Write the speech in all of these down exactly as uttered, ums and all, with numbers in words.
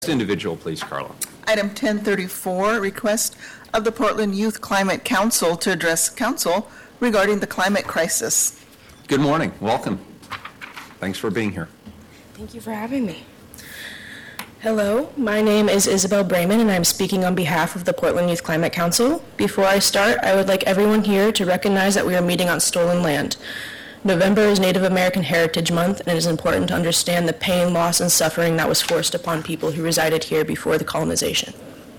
Individual, please, Carla. Item ten thirty-four, request of the Portland Youth Climate Council to address council regarding the climate crisis. Good morning. Welcome. Thanks for being here. Thank you for having me. Hello, my name is Isabel Brayman, and I'm speaking on behalf of the Portland Youth Climate Council. Before I start, I would like everyone here to recognize that we are meeting on stolen land. November is Native American Heritage Month, and it is important to understand the pain, loss, and suffering that was forced upon people who resided here before the colonization.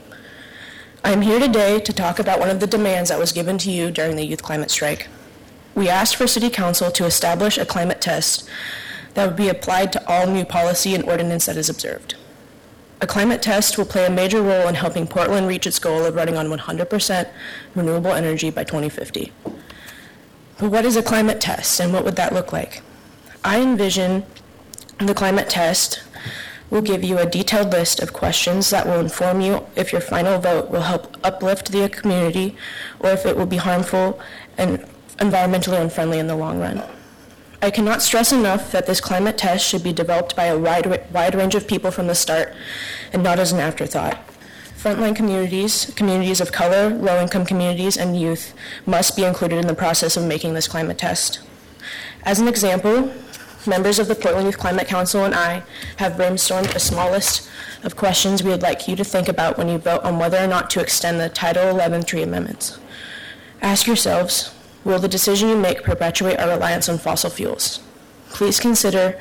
I am here today to talk about one of the demands that was given to you during the youth climate strike. We asked for City Council to establish a climate test that would be applied to all new policy and ordinance that is observed. A climate test will play a major role in helping Portland reach its goal of running on one hundred percent renewable energy by twenty fifty. But what is a climate test, and what would that look like? I envision the climate test will give you a detailed list of questions that will inform you if your final vote will help uplift the community or if it will be harmful and environmentally unfriendly in the long run. I cannot stress enough that this climate test should be developed by a wide, wide range of people from the start and not as an afterthought. Frontline communities, communities of color, low-income communities, and youth must be included in the process of making this climate test. As an example, members of the Portland Youth Climate Council and I have brainstormed a small list of questions we would like you to think about when you vote on whether or not to extend the Title eleven tree amendments. Ask yourselves, will the decision you make perpetuate our reliance on fossil fuels? Please consider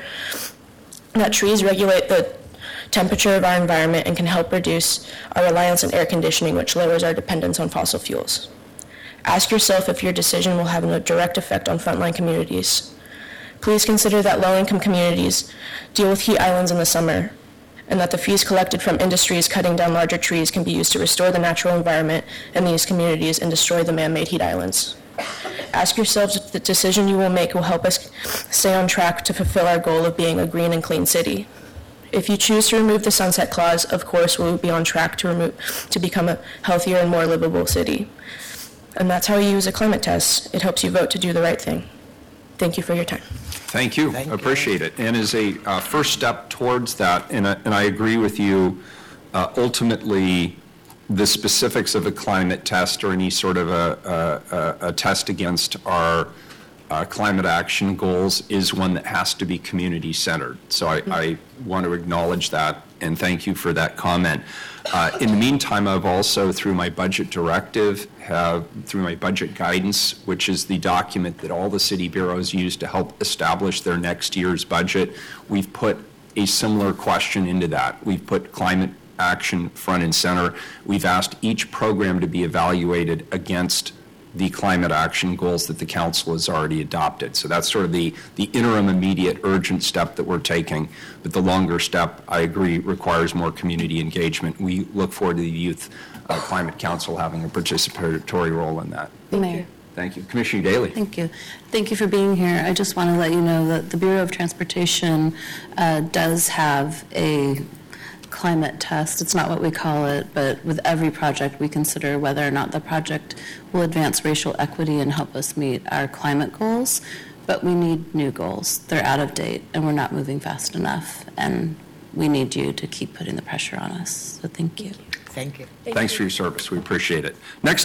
that trees regulate the temperature of our environment and can help reduce our reliance on air conditioning, which lowers our dependence on fossil fuels. Ask yourself if your decision will have a direct effect on frontline communities. Please consider that low-income communities deal with heat islands in the summer, and that the fees collected from industries cutting down larger trees can be used to restore the natural environment in these communities and destroy the man-made heat islands. Ask yourselves if the decision you will make will help us stay on track to fulfill our goal of being a green and clean city. If you choose to remove the sunset clause, of course, we will be on track to remove to become a healthier and more livable city. And that's how you use a climate test. It helps you vote to do the right thing. Thank you for your time. Thank you. Thank you. Appreciate it. And as a uh, first step towards that, and, uh, and I agree with you, uh, ultimately, the specifics of a climate test or any sort of a, a, a test against our uh, climate action goals is one that has to be community-centered. So I, mm-hmm. I want to acknowledge that, and thank you for that comment. Uh, in the meantime, I've also, through my budget directive, have through my budget guidance, which is the document that all the city bureaus use to help establish their next year's budget, we've put a similar question into that. We've put climate action front and center. We've asked each program to be evaluated against the climate action goals that the council has already adopted. So that's sort of the, the interim, immediate, urgent step that we're taking. But the longer step, I agree, requires more community engagement. We look forward to the Youth uh, Climate Council having a participatory role in that. Mayor. Thank you. Commissioner Daly. Thank you. Thank you for being here. I just want to let you know that the Bureau of Transportation uh, does have a climate test. It's not what we call it, but with every project we consider whether or not the project will advance racial equity and help us meet our climate goals. But we need new goals. They're out of date and we're not moving fast enough, and we need you to keep putting the pressure on us. So thank you. Thank you. Thanks for your service. We appreciate it. Next